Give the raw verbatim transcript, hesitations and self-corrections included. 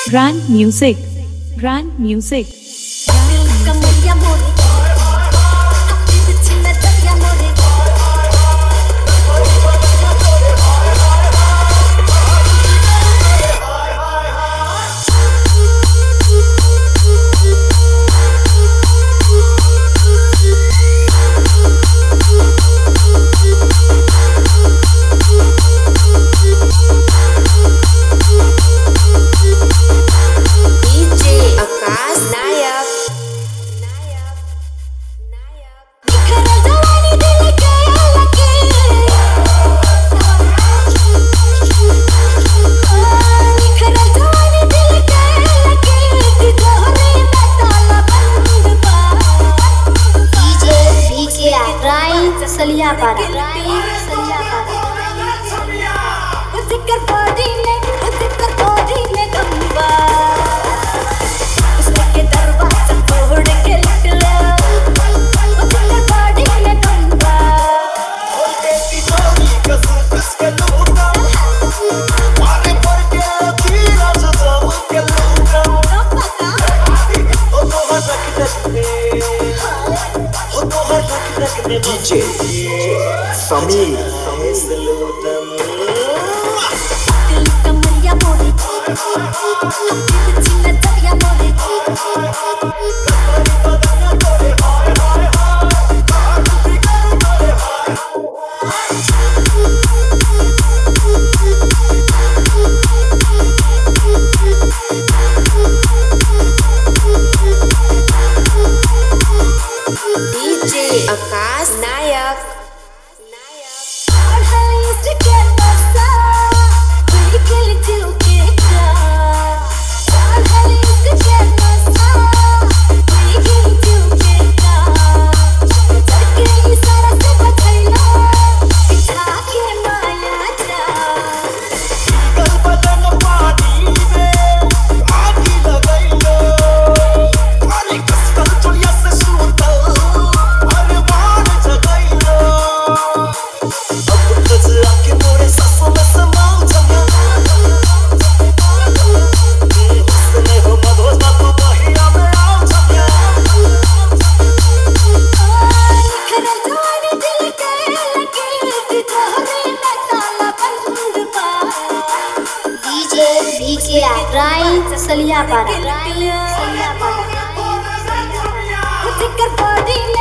Grand music, grand music. सलिया पारा सलिया पारा जिक्र बॉडी में जिक्र बॉडी में गंगा उसने के दरवाजा तोड़ के निकला जिक्र बॉडी में गंगा और कैसी जोड़ी कसम किसके लूटा मारे पर के तीरा सजाओ के लूटा ओ तो हर रख रखने ओ तो हर रख रखने डीजे Samir Salutam दिल कमरिया मोरे दिल चिल्ला चलिया मोरे डीजे आकाश नायक सलिया पारा सलिया पारा जिक्र बॉडी